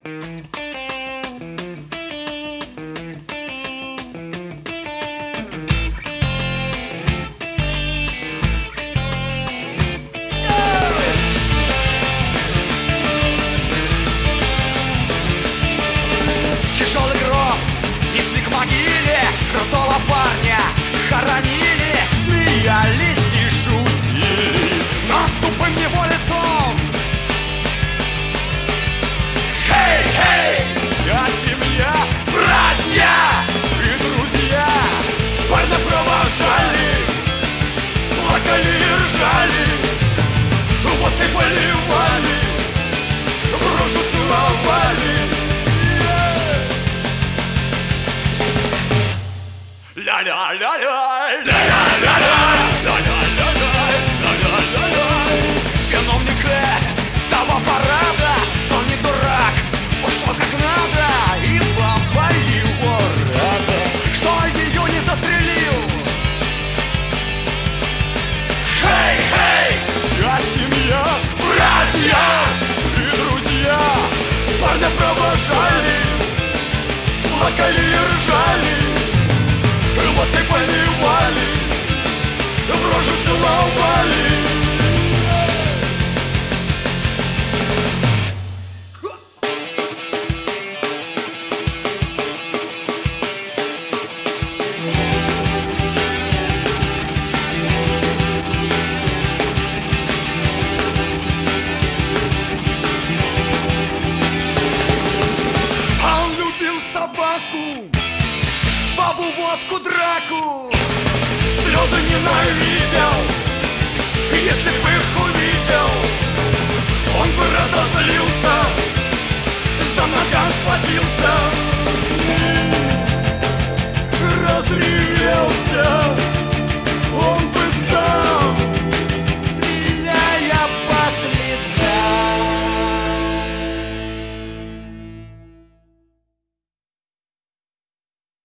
Тяжелый гроб несли к могиле крутого парня, хоронили, смеялись и шутили над тупым его лицом. Хей, вся семья, братья и друзья парня провожали, плакали и ржали, водкой поливали, в рожу целовали. Виновник того парада, но не дурак, ушел как надо, и баба его рада, что ее не застрелил. Хей, вся семья, братья и друзья парня провожали, плакали и ржали, водкой поливали, в рожу целовали. А он любил собаку, бабу, водку, драку, слезы ненавидел. Если бы их увидел, он бы разозлился.